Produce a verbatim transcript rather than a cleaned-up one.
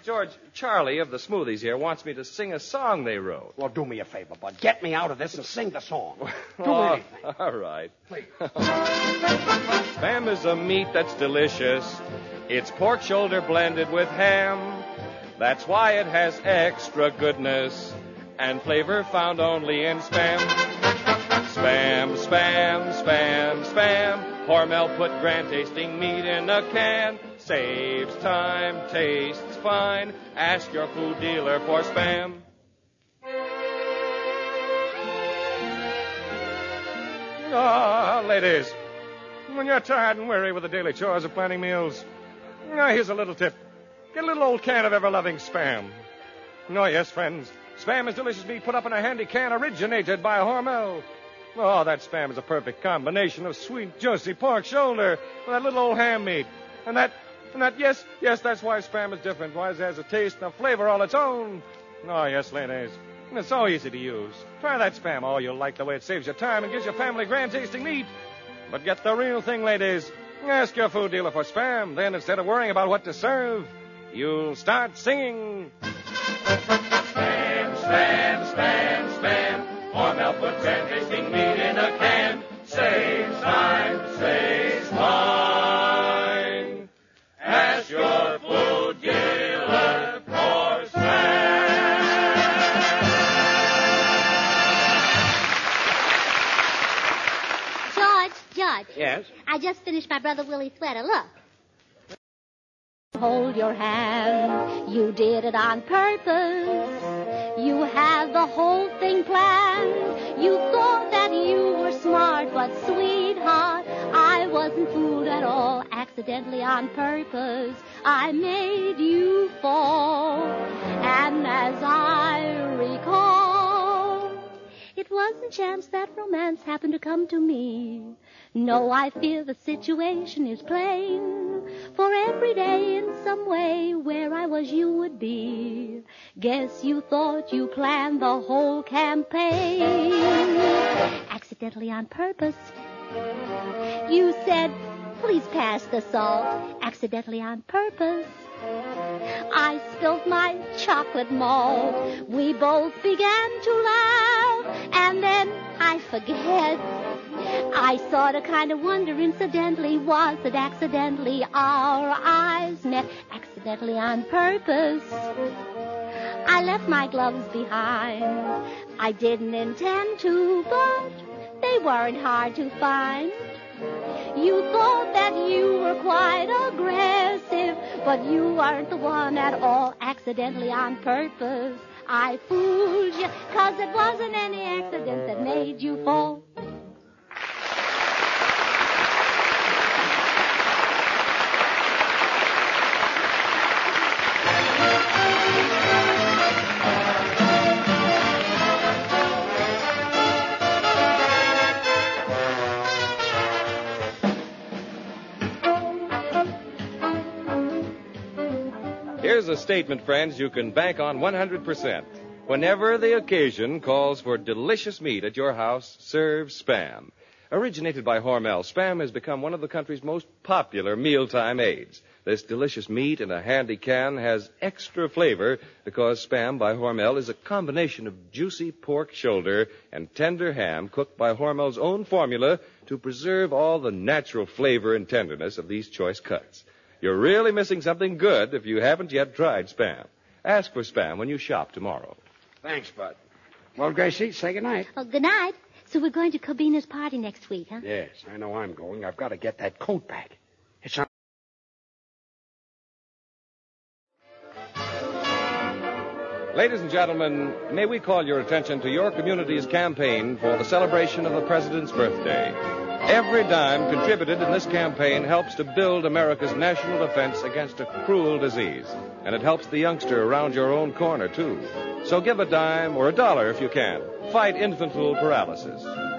George, Charlie of the Smoothies here wants me to sing a song they wrote. Well, do me a favor, Bud. Get me out of this and sing the song. Do oh, anything. All right. Please. Spam is a meat that's delicious. It's pork shoulder blended with ham. That's why it has extra goodness and flavor found only in Spam. Spam, Spam, Spam, Spam. Hormel put grand-tasting meat in a can. Saves time, tastes fine. Ask your food dealer for Spam. Ah, ladies, when you're tired and weary with the daily chores of planning meals, ah, here's a little tip. Get a little old can of ever-loving Spam. Oh, yes, friends, Spam is delicious meat put up in a handy can originated by Hormel. Oh, that Spam is a perfect combination of sweet, juicy pork shoulder with that little old ham meat. And that, and that, yes, yes, that's why Spam is different. Why it has a taste and a flavor all its own. Oh, yes, ladies. And it's so easy to use. Try that Spam. Oh, you'll like the way it saves you time and gives your family grand-tasting meat. But get the real thing, ladies. Ask your food dealer for Spam. Then, instead of worrying about what to serve, you'll start singing. Spam, Spam, Spam, Spam. Hormel put grand-tasting meat in a can. Saves time, saves time. Ask your food dealer for Spam. George, George. Yes? I just finished my brother Willie's sweater. Look. Hold your hand. You did it on purpose. You have the whole thing planned. You thought that you were smart, but sweetheart, I wasn't fooled at all. Accidentally on purpose, I made you fall. And as I recall, it wasn't chance that romance happened to come to me. No, I fear the situation is plain. For every day in some way where I was you would be. Guess you thought you planned the whole campaign. Accidentally on purpose. You said, please pass the salt. Accidentally on purpose. I spilled my chocolate malt. We both began to laugh. And then I forget. I sort of kind of wonder incidentally, was it accidentally our eyes met? Accidentally on purpose. I left my gloves behind. I didn't intend to, but they weren't hard to find. You thought that you were quite aggressive, but you weren't the one at all. Accidentally on purpose. I fooled you, 'cause it wasn't any accident that made you fall. Here's a statement, friends, you can bank on one hundred percent. Whenever the occasion calls for delicious meat at your house, serve Spam. Originated by Hormel, Spam has become one of the country's most popular mealtime aids. This delicious meat in a handy can has extra flavor because Spam by Hormel is a combination of juicy pork shoulder and tender ham cooked by Hormel's own formula to preserve all the natural flavor and tenderness of these choice cuts. You're really missing something good if you haven't yet tried Spam. Ask for Spam when you shop tomorrow. Thanks, Bud. Well, Gracie, say goodnight. Oh, good night. So we're going to Cobina's party next week, huh? Yes, I know I'm going. I've got to get that coat back. It's on. Ladies and gentlemen, may we call your attention to your community's campaign for the celebration of the President's birthday. Every dime contributed in this campaign helps to build America's national defense against a cruel disease. And it helps the youngster around your own corner, too. So give a dime or a dollar if you can. Fight infantile paralysis.